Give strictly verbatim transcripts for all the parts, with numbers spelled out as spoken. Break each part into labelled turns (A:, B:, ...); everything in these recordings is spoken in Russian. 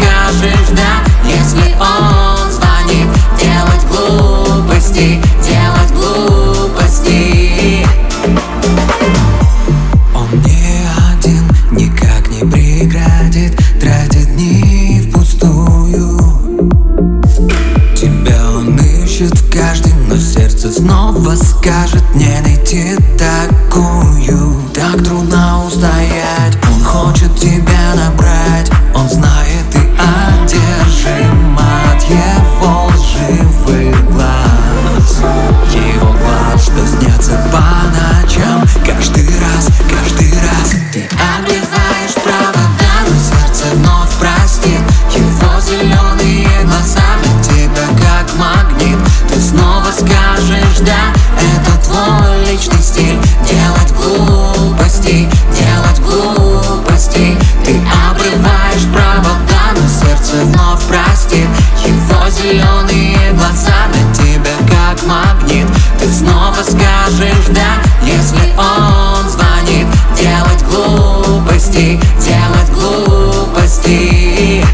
A: скажешь да, если он звонит. Делать глупости, делать глупости.
B: Он не один, никак не преградит, тратит дни впустую. Тебя он ищет в каждом, но сердце снова скажет не найти такую. Так трудно устоять, он хочет тебя набрать. Он знает, ты одержим от его лживых глаз. Его глаз, что снятся по ночам. Каждый раз, каждый раз
A: Ты обрываешь провода, но сердце вновь простит. Его зеленые глаза для тебя как магнит. Ты снова скажешь да, это твой личный стиль. Делать глупости, делать глупости. Ты обрываешь провода, но сердце вновь простит. Его зеленые глаза для тебя как магнит. Ты снова скажешь да, если он звонит. Делать глупости, делать глупости.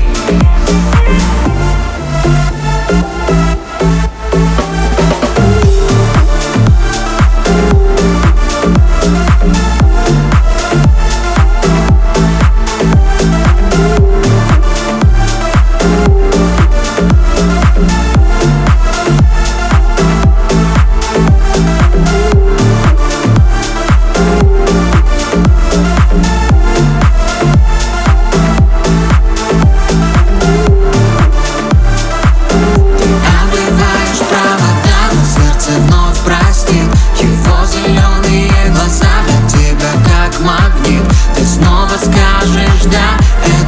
A: Его зеленые глаза для тебя как магнит. Ты снова скажешь да,